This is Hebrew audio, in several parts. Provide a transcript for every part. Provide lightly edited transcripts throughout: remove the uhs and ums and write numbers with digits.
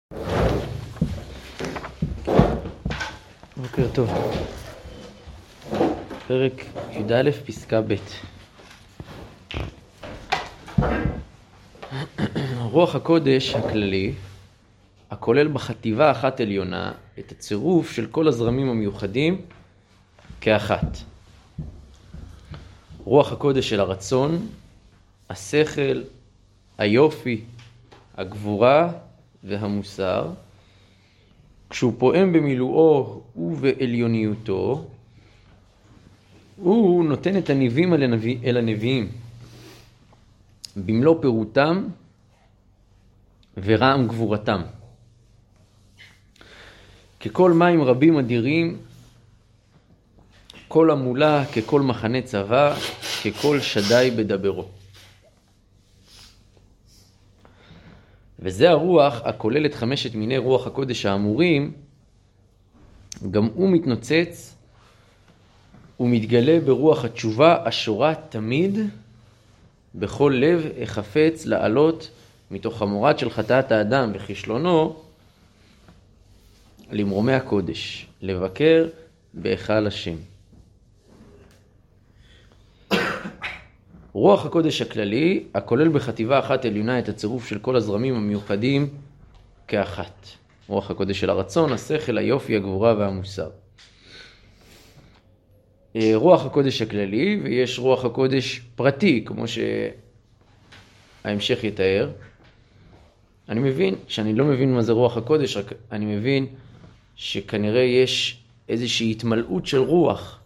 בוקר טוב. פרק י"א פסקה ב'. רוח הקודש הכללי, הכולל בחטיבה אחת עליונה את הצירוף של כל הזרמים המיוחדים כאחת. רוח הקודש של הרצון, השכל, היופי, הגבורה והמוסר, כשהוא פועם במילואו ובעליוניותו, הוא נותן את הניבים אל הנביאים, במלוא פירותם ורעם גבורתם. ככל מים רבים אדירים, כל המולה ככל מחנה צבא, ככל שדי בדברו. וזה הרוח הכולל את חמשת מיני רוח הקודש האמורים, גם הוא מתנוצץ ומתגלה ברוח התשובה השורה תמיד בכל לב החפץ לעלות מתוך המורד של חטאת האדם וכישלונו למרומי הקודש, לבקר בהיכל השם. רוח הקודש הכללי, הכולל בחטיבה אחת עליונה את הצירוף של כל הזרמים המיוחדים כאחת. רוח הקודש של הרצון, השכל, היופי, הגבורה והמוסר. רוח הקודש הכללי, ויש רוח הקודש פרטי, כמו שההמשך יתאר. אני מבין שאני לא מבין מה זה רוח הקודש, רק אני מבין שכנראה יש איזושהי התמלאות של רוח,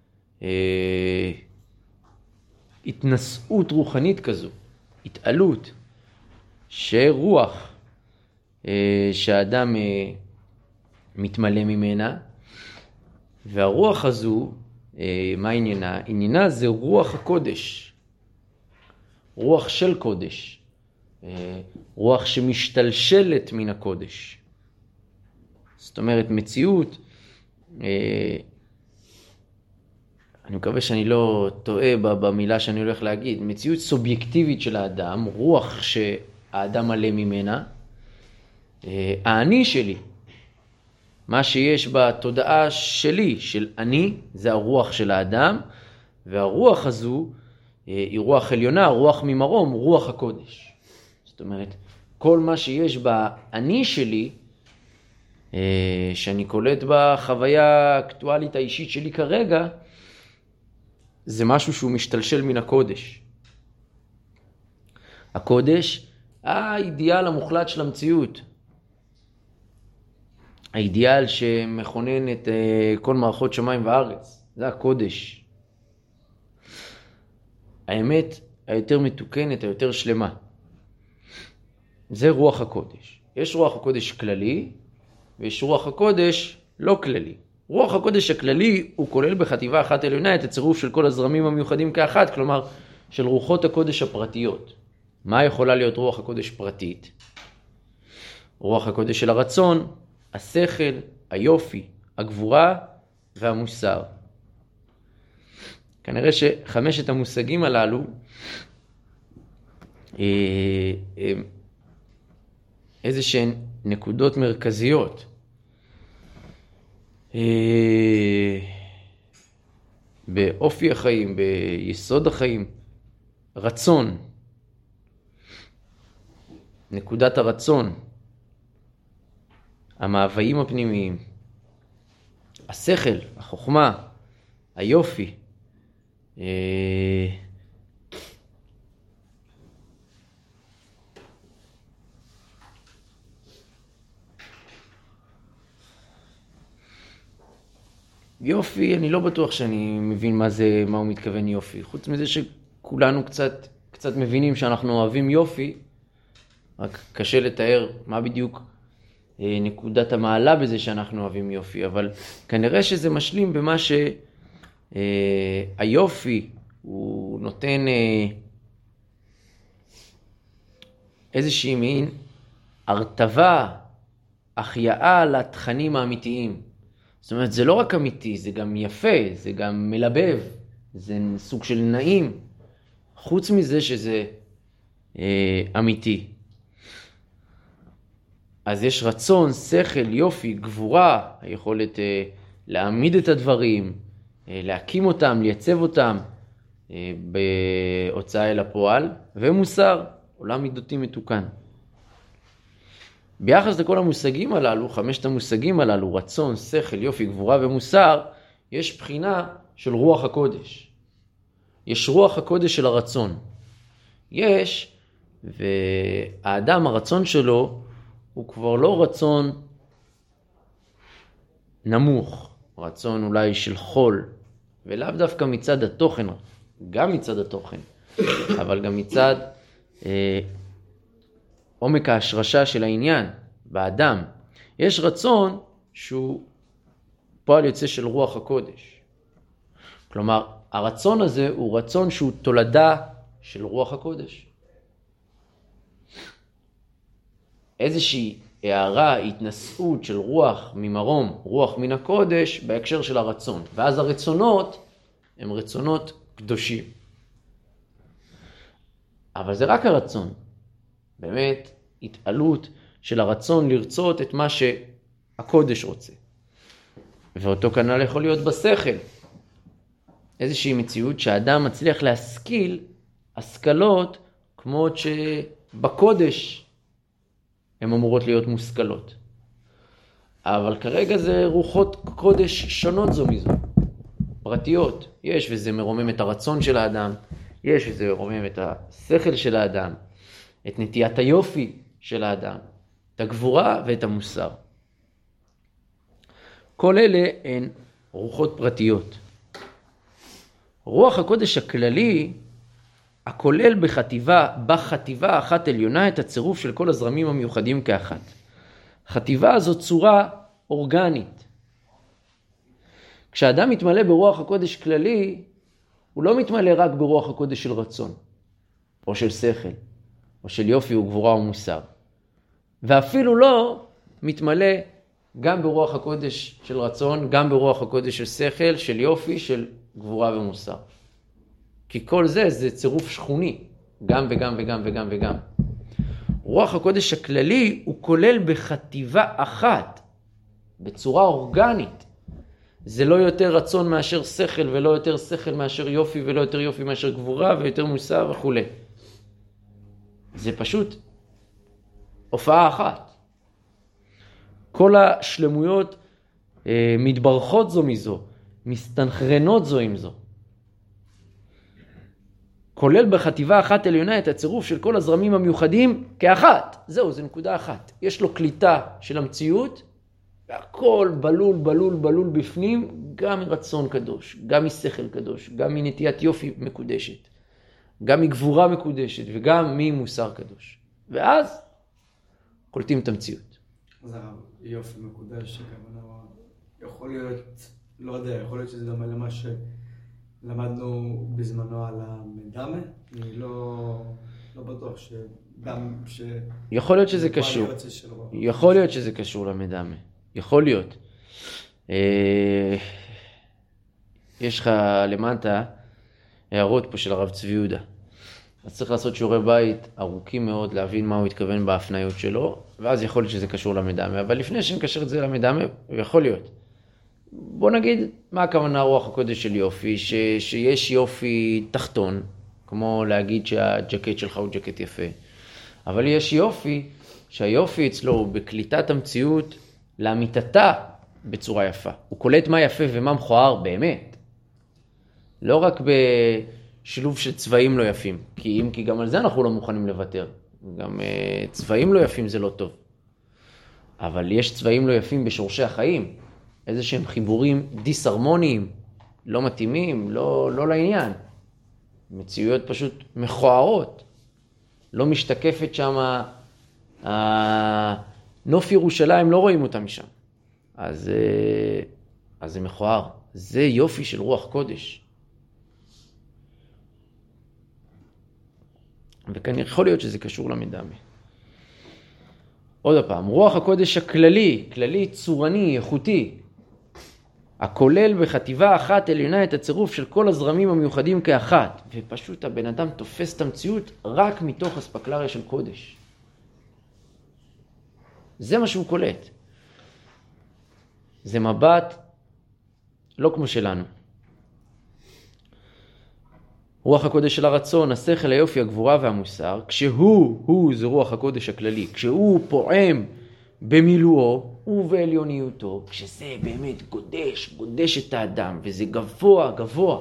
התנסות רוחנית כזו, התעלות, שרוח שהאדם מתמלא ממנה, והרוח הזו, מה עניינה? עניינה זה רוח הקודש, רוח של קודש, רוח שמשתלשלת מן הקודש. זאת אומרת, מציאות, אני מקווה שאני לא טועה במילה שאני הולך להגיד, מציאות סובייקטיבית של האדם, רוח שהאדם מלא ממנה, האני שלי, מה שיש בתודעה שלי, של אני, זה הרוח של האדם, והרוח הזו היא רוח עליונה, רוח ממרום, רוח הקודש. זאת אומרת, כל מה שיש באני שלי, שאני קולט בחוויה האקטואלית האישית שלי כרגע, זה משהו שהוא משתלשל מן הקודש. הקודש, האידיאל המוחלט של המציאות. האידיאל שמכונן את כל מערכות שמיים וארץ. זה הקודש. האמת היותר מתוקנת, היותר שלמה. זה רוח הקודש. יש רוח הקודש כללי, ויש רוח הקודש לא כללי. רוח הקודש הכללי הוא כולל בחטיבה אחת עליונה את הצירוף של כל הזרמים המיוחדים כאחת, כלומר של רוחות הקודש הפרטיות. מה יכולה להיות רוח הקודש פרטית? רוח הקודש של הרצון, השכל, היופי, הגבורה והמוסר. כנראה שחמשת המושגים הללו איזה שהן נקודות מרכזיות באופי החיים, ביסוד החיים. רצון, נקודת הרצון, המאוויים הפנימיים, השכל, החוכמה, היופי, יופי, אני לא בטוח שאני מבין מה הוא מתכוון יופי. חוץ מזה שכולנו קצת מבינים שאנחנו אוהבים יופי, רק קשה לתאר מה בדיוק נקודת המעלה בזה שאנחנו אוהבים יופי. אבל כנראה שזה משלים במה שהיופי הוא נותן איזושהי מין הרטבה, החייאה לתכנים האמיתיים. זאת אומרת, זה לא רק אמיתי, זה גם יפה, זה גם מלבב, זה סוג של נעים. חוץ מזה שזה אמיתי. אז יש רצון, שכל, יופי, גבורה, היכולת להעמיד את הדברים, להקים אותם, לייצב אותם בהוצאה אל הפועל, ומוסר, עולם מידותי מתוקן. ביחס לכל המושגים הללו, 5 המושגים הללו, רצון, שכל, יופי, גבורה ומוסר, יש בחינה של רוח הקודש. יש רוח הקודש של הרצון. יש, והאדם, הרצון שלו, הוא כבר לא רצון נמוך, רצון אולי של חול, ולאו דווקא מצד התוכן, גם מצד התוכן, אבל גם מצד עומק ההשרשה של העניין באדם. יש רצון שהוא פועל יוצא של רוח הקודש. כלומר, הרצון הזה הוא רצון שהוא תולדה של רוח הקודש. איזושהי הערה, התנסות של רוח ממרום, רוח מן הקודש, בהקשר של הרצון. ואז הרצונות הם רצונות קדושים. אבל זה רק הרצון. באמת, התעלות של הרצון לרצות את מה שהקודש רוצה. ואותו כנ"ל יכול להיות בשכל. איזושהי מציאות שהאדם מצליח להשכיל השכלות כמו שבקודש הן אמורות להיות מושכלות. אבל כרגע זה רוחות קודש שונות זו מזו, פרטיות. יש וזה מרומם את הרצון של האדם, יש וזה מרומם את השכל של האדם, את נטיית היופי של האדם, את הגבורה ואת המוסר. כל אלה הן רוחות פרטיות. רוח הקודש הכללי, הכולל בחטיבה אחת עליונה את הצירוף של כל הזרמים המיוחדים כאחת. חטיבה הזו צורה אורגנית. כשאדם מתמלא ברוח הקודש כללי, הוא לא מתמלא רק ברוח הקודש של רצון, או של שכל, או של יופי וגבורה ומוסר. ואפילו לא מתמלא גם ברוח הקודש של רצון, גם ברוח הקודש של שכל, של יופי, של גבורה ומוסר. כי כל זה צירוף שכוני, גם וגם וגם וגם וגם. רוח הקודש הכללי הוא כולל בחטיבה אחת, בצורה אורגנית. זה לא יותר רצון מאשר שכל, ולא יותר שכל מאשר יופי, ולא יותר יופי מאשר גבורה, ויותר מוסר וכו'. זה פשוט הופעה אחת. כל השלמויות מתברכות זו מזו, מסתנכרנות זו עם זו. כולל בחטיבה אחת עליונה את הצירוף של כל הזרמים המיוחדים כאחת. זהו, זה נקודה אחת. יש לו קליטה של המציאות, והכל בלול בפנים, גם מרצון קדוש, גם משכל קדוש, גם מנטיית יופי מקודשת, גם מגבורה מקודשת, וגם ממוסר קדוש. ואז קולטים את המציאות. אז יופי מקודש, יכול להיות, לא יודע, יכול להיות שזה דומה למה שלמדנו בזמנו על המדמה. אני לא בטוח שגם יכול להיות שזה קשור. יכול להיות שזה קשור למדמה. יכול להיות. יש לך למטה הערות פה של הרב צבי יהודה. אז צריך לעשות שיעורי בית ארוכים מאוד, להבין מה הוא התכוון בהפניות שלו, ואז יכול להיות שזה קשור למדמה. אבל לפני שנקשר את זה למדמה, יכול להיות. בוא נגיד מה הכוונה רוח הקודש של יופי, שיש יופי תחתון, כמו להגיד שהג'קט שלך הוא ג'קט יפה. אבל יש יופי, שהיופי אצלו הוא בקליטת המציאות לאמיתתה בצורה יפה. הוא קולט מה יפה ומה מכוער באמת. לא רק בשילוב של צבעים לא יפים, כי גם על זה אנחנו לא מוכנים לוותר. גם צבעים לא יפים זה לא טוב. אבל יש צבעים לא יפים בשורשי החיים. איזה שהם חיבורים דיסהרמוניים, לא מתאימים, לא לעניין. מציאויות פשוט מכוערות. לא משתקפת שם, נוף ירושלים, לא רואים אותה משם. אז זה מכוער. זה יופי של רוח קודש. וכאן יכול להיות שזה קשור למדמה. עוד פעם, רוח הקודש הכללי, כללי צורני, איכותי, הכולל בחטיבה אחת עליונה את הצירוף של כל הזרמים המיוחדים כאחת. ופשוט הבן אדם תופס את המציאות רק מתוך אספקלריה של קודש. זה מה שהוא קולט. זה מבט לא כמו שלנו. רוח הקודש של הרצון, השכל, היופי, הגבורה והמוסר, כשהוא זה רוח הקודש הכללי, כשהוא פועם במילואו ובעליוניותו, כשזה באמת גודש את האדם, וזה גבוה,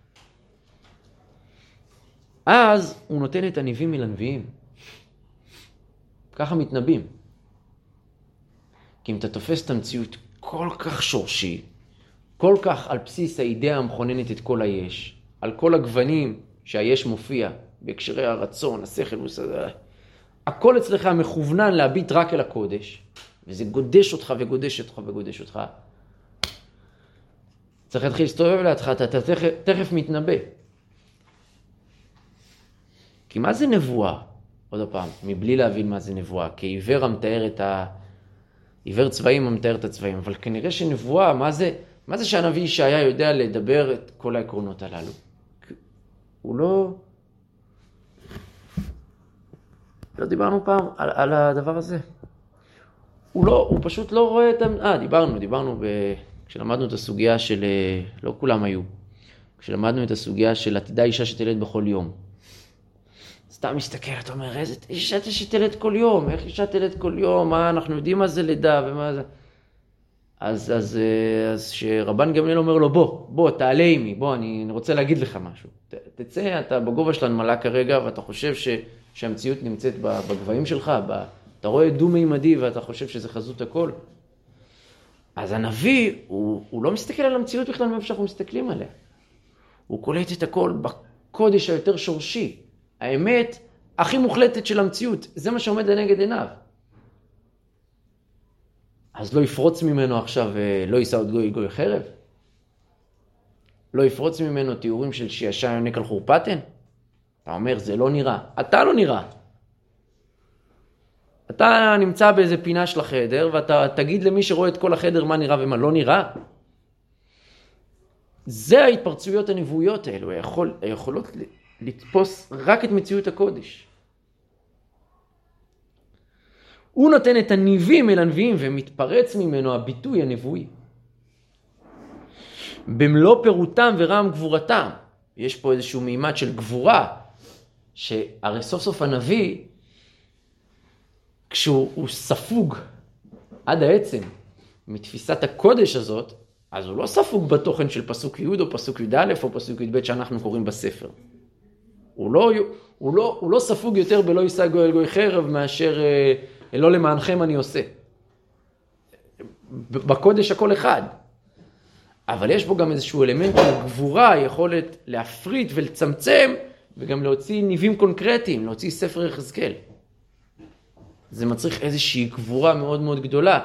אז הוא נותן את הניבים מלנביאים. ככה מתנבאים. כי אם אתה תופס את המציאות כל כך שורשי, כל כך על בסיס האידאה המכוננת את כל היש, על כל הגוונים שהיש מופיע, בהקשרי הרצון, השכל, הכל אצלך מכוונן להביט רק אל הקודש, וזה גודש אותך וגודש אותך. צריך להתחיל להסתובב לידך, אתה תכף מתנבא. כי מה זה נבואה? עוד פעם, מבלי להבין מה זה נבואה, כעיוור המתאר עיוור צבעים המתאר את הצבעים, אבל כנראה שנבואה, מה זה שהנביא ישעיה יודע לדבר את כל העקרונות הללו? הוא לא דיברנו פעם על הדבר הזה. הוא פשוט לא רואה את... דיברנו כשלמדנו את הסוגיה של... לא כולם היו. כשלמדנו את הסוגיה של עתידה אישה שתלד בכל יום. סתם מסתכל, אתה אומר, איזה אישה שתלד כל יום? איך אישה תלד כל יום? אנחנו יודעים מה זה לידה ומה זה... אז שרבן גמליאל אומר לו, בוא, תעלה עימי, אני רוצה להגיד לך משהו. תצא, אתה בגובה של הנמלה כרגע, ואתה חושב שהמציאות נמצאת בגבהים שלך, אתה רואה דו-מימדי ואתה חושב שזה חזות הכל. אז הנביא, הוא לא מסתכל על המציאות בכלל מאיפה שאנחנו מסתכלים עליה. הוא קולט את הכל בקודש היותר שורשי. האמת הכי מוחלטת של המציאות, זה מה שעומד לנגד עיניו. אז לא יפרוץ ממנו עכשיו, לא יישא עוד גוי חרב? לא יפרוץ ממנו תיאורים של שישע יונק על חורפתן? אתה אומר, זה לא נראה. אתה לא נראה. אתה נמצא באיזה פינה של החדר, ואתה תגיד למי שרואה את כל החדר מה נראה ומה לא נראה. זה ההתפרצויות הנבואיות האלו, היכולות לתפוס רק את מציאות הקודש. הוא נותן את הניבים אל הנביאים ומתפרץ ממנו הביטוי הנבואי. במלוא פירותם ורם גבורתם. יש פה איזשהו מימד של גבורה, שהרי סוף סוף הנביא, כשהוא ספוג עד העצם מתפיסת הקודש הזאת, אז הוא לא ספוג בתוכן של פסוק י' או פסוק י' או פסוק י' שאנחנו קוראים בספר. הוא לא ספוג יותר בלא יישא גוי אל גוי חרב מאשר לא למענכם אני עושה. בקודש הכל אחד. אבל יש בו גם איזשהו אלמנט של גבורה, יכולת להפריט ולצמצם, וגם להוציא ניבים קונקרטיים, להוציא ספר יחזקאל. זה מצריך איזושהי גבורה מאוד מאוד גדולה,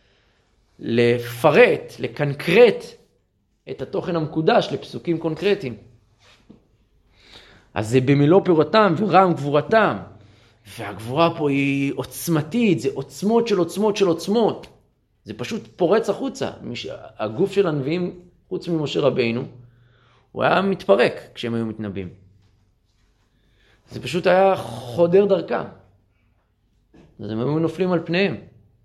לפרט, לקנקרט את התוכן המקודש לפסוקים קונקרטיים. אז זה במלוא פירותם ורם גבורתם, והגבורה פה היא עוצמתית, זה עוצמות של עוצמות של עוצמות. זה פשוט פורץ החוצה. הגוף של הנביאים, חוץ ממשה רבינו, הוא היה מתפרק כשהם היו מתנבאים. זה פשוט היה חודר דרכם. אז הם היו נופלים על פניהם.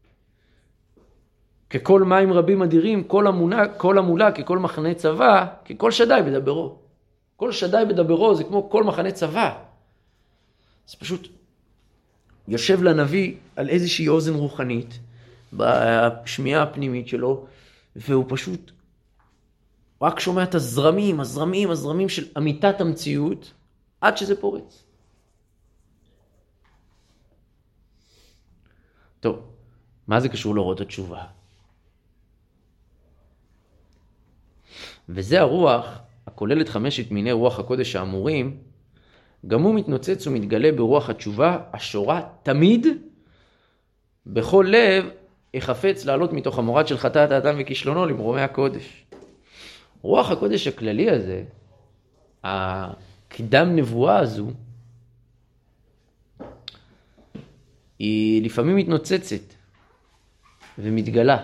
ככל מים רבים אדירים, כל המולה, ככל מחנה צבא, ככל שדי בדברו. כל שדי בדברו זה כמו כל מחנה צבא. זה פשוט יושב לנביא על איזושהי אוזן רוחנית, בשמיעה הפנימית שלו, והוא פשוט רק שומע את הזרמים של אמיתת המציאות, עד שזה פורץ. טוב, מה זה קשור לאורות התשובה? וזה הרוח הכולל את 5 מיני רוח הקודש האמורים, גם הוא מתנוצץ ומתגלה ברוח התשובה, השורה תמיד בכל לב יחפץ לעלות מתוך המורד של חטאת האדם וכישלונו למרומי הקודש. רוח הקודש הכללי הזה, הקדם נבואה הזו, היא לפעמים מתנוצצת ומתגלה.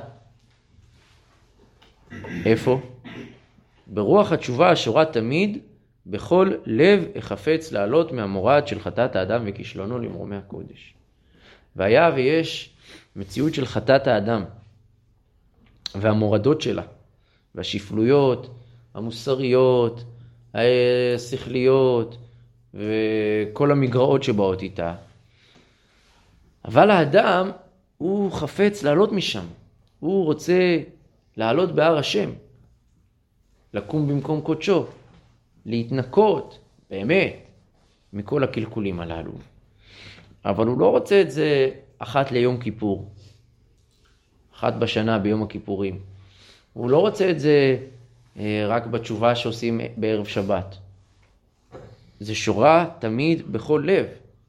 איפה? ברוח התשובה השורה תמיד בכל לב יחפץ לעלות מהמורד של חטאת האדם וכישלונו למרומי הקודש. והיה ויש מציאות של חטאת האדם והמורדות שלה, והשפלויות המוסריות, השכליות, וכל המגרעות שבאות איתה. אבל האדם הוא חפץ לעלות משם. הוא רוצה לעלות בהר השם, לקום במקום קודשו, להתנקות, באמת, מכל הקלקולים הללו. אבל הוא לא רוצה את זה אחת ליום כיפור, אחת בשנה ביום הכיפורים. הוא לא רוצה את זה רק בתשובה שעושים בערב שבת. זה שורה תמיד בכל לב.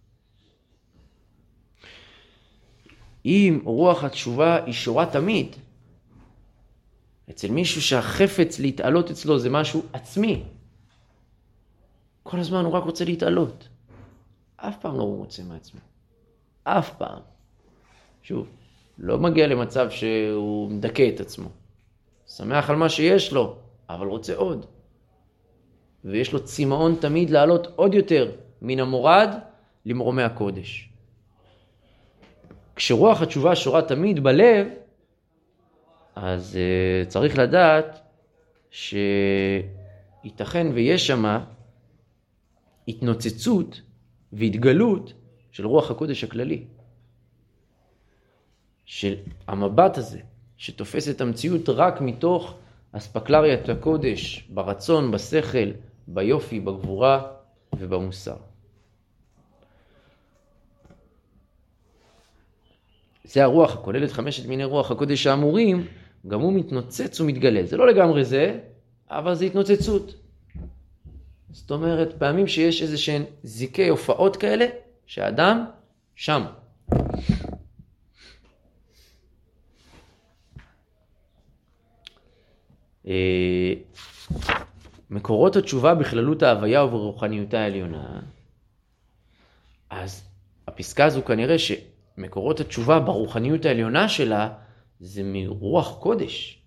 אם רוח התשובה היא שורה תמיד, אצל מישהו שהחפץ להתעלות אצלו זה משהו עצמי, כל הזמן הוא רק רוצה להתעלות. אף פעם לא הוא מוצא מעצמו. אף פעם. שוב, לא מגיע למצב שהוא מדכא את עצמו. שמח על מה שיש לו, אבל רוצה עוד. ויש לו צימאון תמיד לעלות עוד יותר מן המורד למרומי הקודש. כשרוח התשובה שורה תמיד בלב, אז צריך לדעת שייתכן ויש שמה התנוצצות והתגלות של רוח הקודש הכללי. של המבט הזה, שתופס את המציאות רק מתוך אספקלריית הקודש, ברצון, בשכל, ביופי, בגבורה ובמוסר. זה הרוח הכולל את 5 מיני רוח הקודש האמורים, גם הוא מתנוצץ ומתגלה. זה לא לגמרי זה, אבל זה התנוצצות. זאת אומרת, פעמים שיש איזה שהן זיקי הופעות כאלה, שהאדם שם. מקורות התשובה בכללות ההוויה וברוחניותה העליונה. אז הפסקה הזו כנראה שמקורות התשובה ברוחניות העליונה שלה זה מרוח קודש.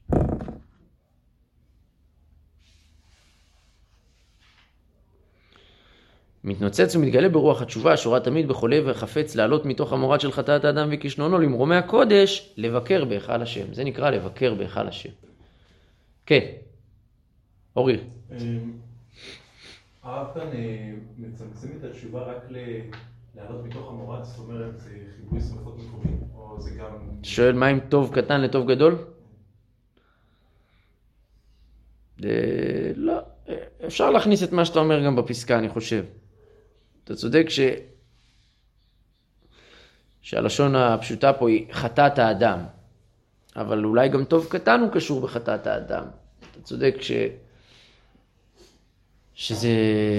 מתנוצץ ומתגלה ברוח התשובה, שורה תמיד בכל לב וחפץ לעלות מתוך המורד של חטאת האדם וכישלונו למרומי הקודש, לבקר בהיכל השם. זה נקרא לבקר בהיכל השם. כן, אורי. הרב כאן מצמצם את התשובה רק לעלות מתוך המורד, זאת אומרת, זה חיבוי שמחות מקומיים, או זה גם... שואל, מה עם טוב קטן לטוב גדול? לא, אפשר להכניס את מה שאתה אומר גם בפסקה, אני חושב. אתה צודק שהלשון הפשוטה פה היא חטאת האדם, אבל אולי גם טוב קטן הוא קשור בחטאת האדם. אתה צודק שזה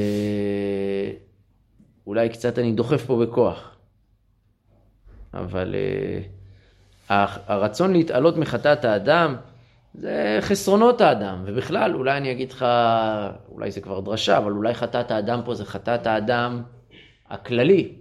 אולי קצת אני דוחף פה בכוח, אבל הרצון להתעלות מחטאת האדם זה חסרונות האדם, ובכלל אולי אני אגיד לך, אולי זה כבר דרשה, אבל אולי חטאת האדם פה זה חטאת האדם הכללי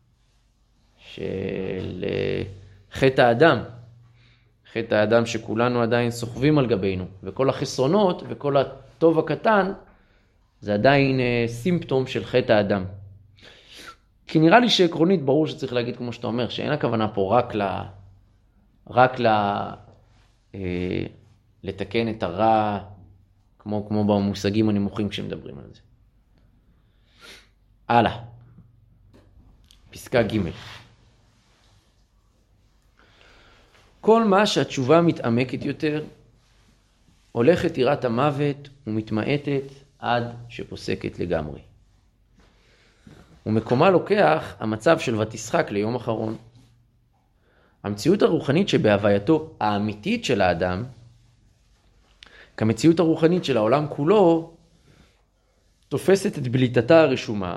של חטא האדם, חטא האדם שכולנו עדיין סוחבים על גבינו, וכל החסרונות וכל הטוב הקטן זה עדיין סימפטום של חטא האדם. כי נראה לי שעקרונית ברור שצריך להגיד כמו שאתה אומר, שאין הכוונה פה רק לתקן את הרע כמו במושגים הנמוכים כשמדברים על זה. הלאה. פסקה ג' כל מה שהתשובה מתעמקת יותר, הולכת יראת המוות ומתמעטת עד שפוסקת לגמרי. ומקומה לוקח המצב של ותשחק ליום אחרון. המציאות הרוחנית שבהווייתו האמיתית של האדם, כמציאות הרוחנית של העולם כולו, תופסת את בליטתה הרשומה,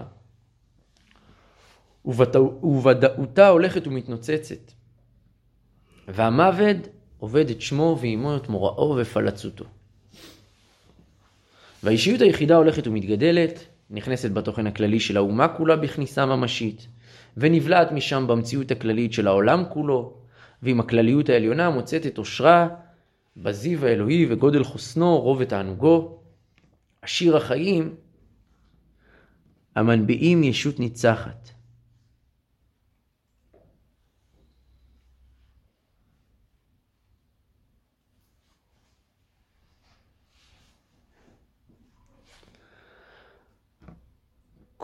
וודאותה הולכת ומתנוצצת. והמוות עובד את שמו ואימו את מוראו ופלצותו. והאישיות היחידה הולכת ומתגדלת, נכנסת בתוכן הכללי של האומה כולה בכניסה ממשית, ונבלעת משם במציאות הכללית של העולם כולו, ועם הכלליות העליונה מוצאת את אושרה, בזיו האלוהי וגודל חוסנו, רוב ותענוגו, עשיר החיים, המנביאים ישות ניצחת.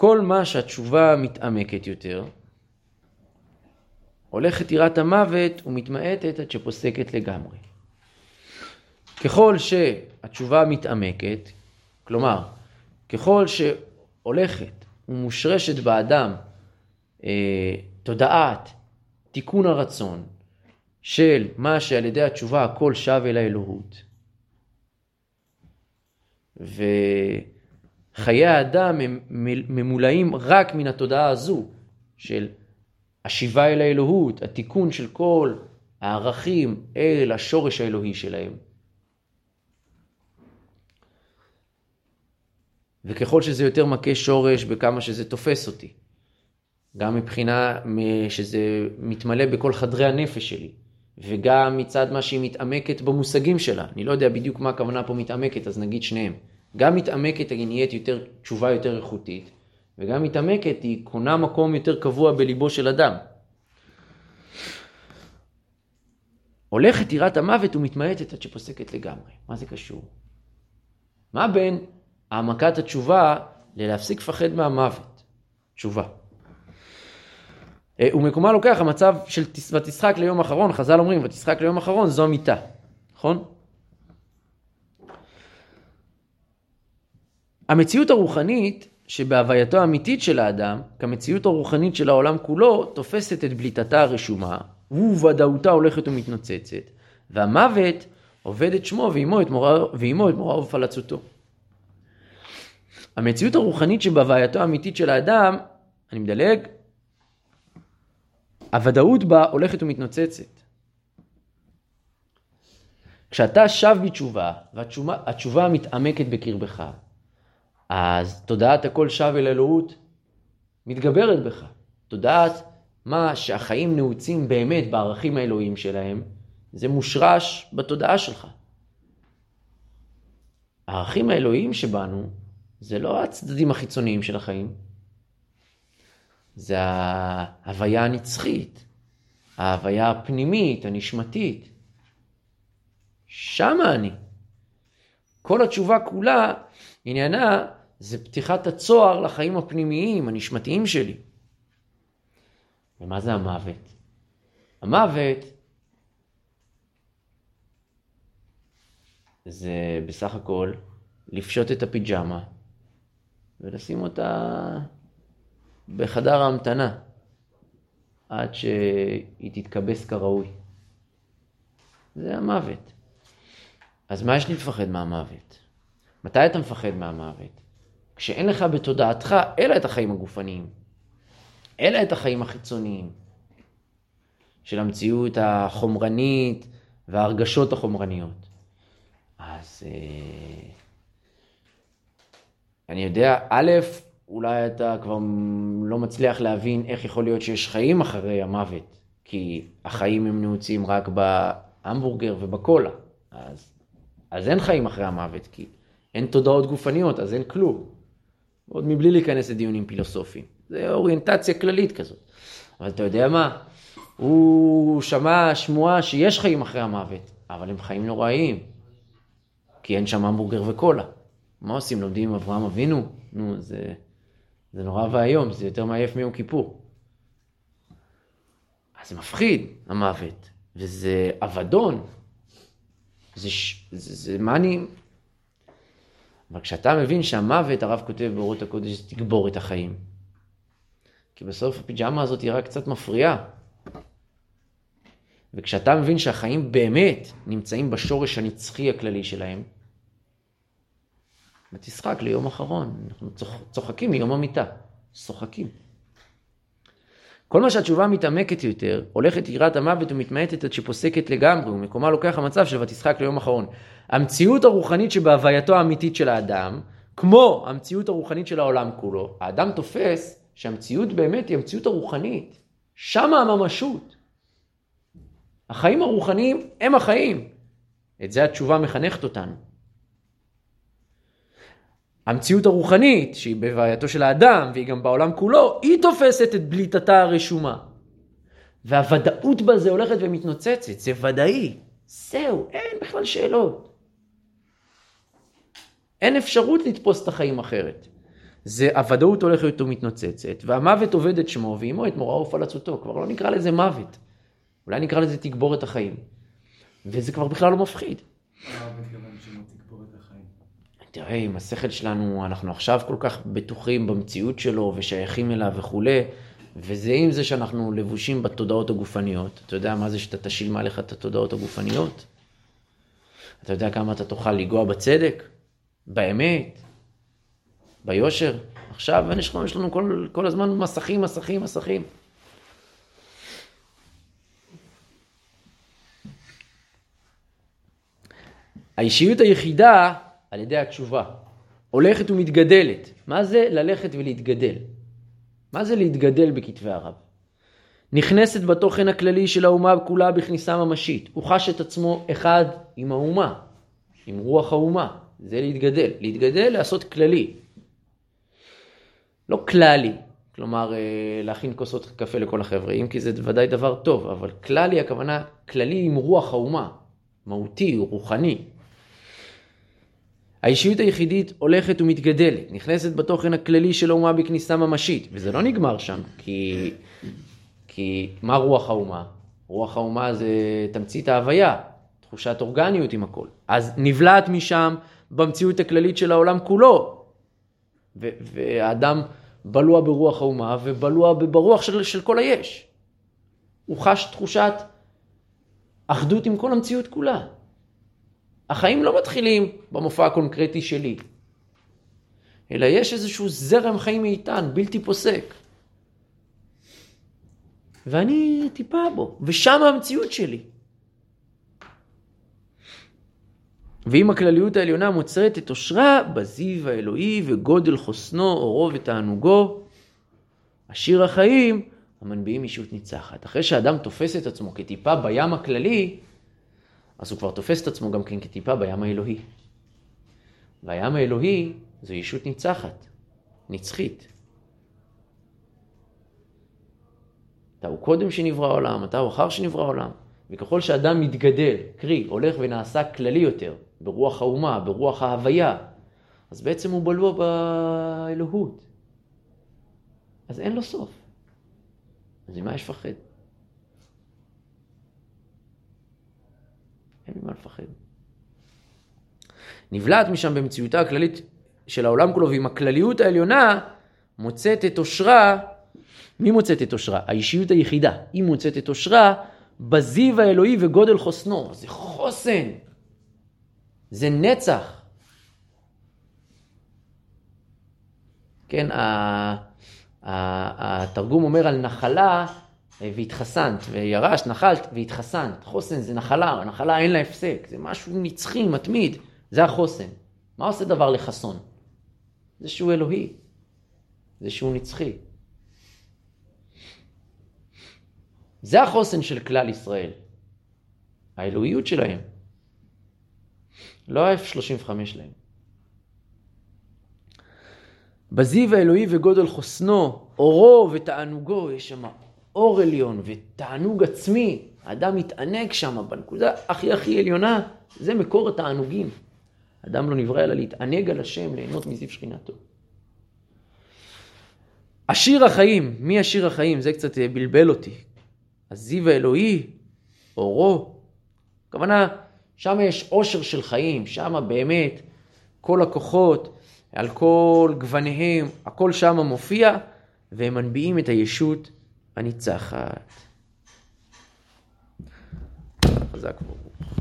כל מה שהתשובה מתעמקת יותר, הולכת יראת המוות ומתמעטת עד שפוסקת לגמרי. ככל שהתשובה מתעמקת, כלומר, ככל שהולכת ומושרשת באדם תודעת תיקון הרצון של מה שעל ידי התשובה הכל שב אל האלוהות, וחיי האדם הם ממולאים רק מן התודעה הזו של השיבה אל האלוהות, התיקון של כל הערכים אל השורש האלוהי שלהם. וככל שזה יותר מכה שורש בכמה שזה תופס אותי, גם מבחינה שזה מתמלא בכל חדרי הנפש שלי, וגם מצד מה שהיא מתעמקת במושגים שלה. אני לא יודע בדיוק מה הכוונה פה מתעמקת, אז נגיד שניהם. גם מתעמקת היא נהיית יותר תשובה יותר איכותית, וגם מתעמקת היא קונה מקום יותר קבוע בליבו של אדם. הולכת יראת המוות ומתמעטת עד שפוסקת לגמרי. מה זה קשור? מה בין העמקת התשובה ללהפסיק לפחד מהמוות? תשובה. ומקומה לוקח המצב של ותשחק ליום אחרון, חז"ל אומרים ותשחק ליום אחרון זו מיתה, נכון? המציאות הרוחנית שבהווייתו האמיתית של האדם, כמציאות הרוחנית של העולם כולו, תופסת את בליטתה הרשומה, וודאותה הולכת ומתנוצצת, והמוות עובד את שמו ועימו את מוראו ופלצותו. המציאות הרוחנית שבהווייתו האמיתית של האדם, אני מדלג, הוודאות בה הולכת ומתנוצצת. כשאתה שב בתשובה, והתשובה מתעמקת בקרבך, אז תודעת הכל שב אל אלוהות מתגברת בך. תודעת מה שהחיים נעוצים באמת בערכים האלוהיים שלהם, זה מושרש בתודעה שלך. הערכים האלוהיים שבנו, זה לא הצדדים החיצוניים של החיים, זה ההוויה הנצחית, ההוויה הפנימית, הנשמתית. שמה אני. כל התשובה כולה, עניינה, זה פתיחת הצוהר לחיים הפנימיים, הנשמתיים שלי. ומה זה המוות? המוות זה בסך הכל לפשוט את הפיג'מה ולשים אותה בחדר ההמתנה עד שהיא תתקבס כראוי. זה המוות. אז מה יש לי לפחד מהמוות? מתי אתה מפחד מהמוות? כשאין לך בתודעתך אלא את החיים הגופניים, אלא את החיים החיצוניים של המציאות החומרנית וההרגשות החומרניות. אז אני יודע, א', אולי אתה כבר לא מצליח להבין איך יכול להיות שיש חיים אחרי המוות, כי החיים הם נעוצים רק בהמבורגר ובקולה. אז אין חיים אחרי המוות, כי אין תודעות גופניות, אז אין כלום. עוד מבלי להיכנס לדיונים פילוסופיים. זה אוריינטציה כללית כזאת. אבל אתה יודע מה? הוא שמע שמועה שיש חיים אחרי המוות, אבל הם חיים נוראיים. כי אין שם המבורגר וקולה. מה עושים? לומדים עם אברהם אבינו? נו, זה נורא והיום, זה יותר מעייף מיום כיפור. אז זה מפחיד, המוות. וזה אבדון. זה מה אני... אבל כשאתה מבין שהמוות, הרב כותב באורות הקודש, תגבור את החיים. כי בסוף הפיג'מה הזאת היא רק קצת מפריעה. וכשאתה מבין שהחיים באמת נמצאים בשורש הנצחי הכללי שלהם, ותשחק ליום אחרון. אנחנו צוחקים מיום המיטה. צוחקים. כל מה שהתשובה מתעמקת יותר, הולכת יראת המוות ומתמעטת עד שפוסקת לגמרי, ומקומה לוקח המצב של ותשחק ליום אחרון. המציאות הרוחנית שבהווייתו האמיתית של האדם, כמו המציאות הרוחנית של העולם כולו, האדם תופס שהמציאות באמת היא המציאות הרוחנית. שמה הממשות. החיים הרוחניים הם החיים. את זה התשובה מחנכת אותנו. המציאות הרוחנית, שהיא בהווייתו של האדם, והיא גם בעולם כולו, היא תופסת את בליטתה הרשומה. והוודאות בזה הולכת ומתנוצצת. זה ודאי. זהו, אין בכלל שאלות. אין אפשרות לתפוס את החיים אחרת. הוודאות הולכת איתו מתנוצצת, והמוות עובד את שמו, ואימו את מוראה ופלצותו. כבר לא נקרא לזה מוות. אולי נקרא לזה תגבורת החיים. וזה כבר בכלל לא מפחיד. מה מתכוון שמו תגבורת החיים? תראה, עם השכל שלנו, אנחנו עכשיו כל כך בטוחים במציאות שלו, ושייכים אליו וכו'. וזה עם זה שאנחנו לבושים בתודעות הגופניות. אתה יודע מה זה שאתה תשיל מעליך את התודעות הגופניות? אתה יודע כמה אתה תוכל לגוע בצדק? באמת? ביושר? עכשיו יש לנו כל הזמן מסכים. האישיות היחידה, על ידי התשובה, הולכת ומתגדלת. מה זה ללכת ולהתגדל? מה זה להתגדל בכתבי הרב? נכנסת בתוכן הכללי של האומה כולה בכניסה ממשית. הוא חש את עצמו אחד עם האומה, עם רוח האומה. זה להתגדל. להתגדל, לעשות כללי. לא כללי. כלומר, להכין כוסות קפה לכל החבר'ה, אם כי זה ודאי דבר טוב, אבל כללי, הכוונה כללי עם רוח האומה. מהותי, רוחני. האישיות היחידית הולכת ומתגדלת, נכנסת בתוכן הכללי של האומה בכניסה ממשית, וזה לא נגמר שם, כי מה רוח האומה? רוח האומה זה תמצית ההוויה, תחושת אורגניות עם הכל. אז נבלעת משם במציאות הכללית של העולם כולו, והאדם בלוע ברוח האומה ובלוע ברוח של כל היש. הוא חש תחושת אחדות עם כל המציאות כולה. החיים לא מתחילים במופע הקונקרטי שלי, אלא יש איזשהו זרם חיים איתן, בלתי פוסק. ואני טיפה בו, ושם המציאות שלי. ואם הכלליות העליונה מוצרת את אושרה בזיו האלוהי וגודל חוסנו, אורו ותענוגו, עשיר החיים המנביעים אישות ניצחת. אחרי שהאדם תופס את עצמו כטיפה בים הכללי, אז הוא כבר תופס את עצמו גם כן כטיפה בים האלוהי. והים האלוהי זו אישות ניצחת, נצחית. אתה הוא קודם שנברא העולם, אתה הוא אחר שנברא העולם. וככל שאדם מתגדל, קרי, הולך ונעשה כללי יותר, ברוח האומה, ברוח ההוויה, אז בעצם הוא בלוע באלוהות. אז אין לו סוף. אז ממה יש לפחד? אין ממה לפחד. נבלעת משם במציאותה הכללית של העולם כולו, ועם הכלליות העליונה מוצאת את אושרה. מי מוצאת את אושרה? האישיות היחידה. היא מוצאת את אושרה בזיו האלוהי וגודל חוסנו. זה חוסן. זה נצח. כן, התרגום אומר על נחלה והתחסנת, וירשת, נחלת והתחסנת. חוסן זה נחלה, נחלה אין לה הפסק. זה משהו נצחי, מתמיד. זה החוסן. מה עושה דבר לחסון? זה שהוא אלוהי. זה שהוא נצחי. זה החוסן של כלל ישראל. האלוהיות שלהם. לא ה-F35 להם. בזיו האלוהי וגודל חוסנו, אורו ותענוגו, יש שם אור עליון ותענוג עצמי. האדם מתענג שם בנקודה הכי עליונה. זה מקור התענוגים. אדם לא נברא אלא להתענג על השם, ליהנות מזיו שכינתו. עשיר החיים, מי עשיר החיים? זה קצת בלבל אותי. הזיו האלוהי, אורו. הכוונה, שם יש עושר של חיים, שם באמת כל הכוחות, על כל גווניהם, הכל שם מופיע, והם מנביאים את הישות הניצחת. חזק ברוך.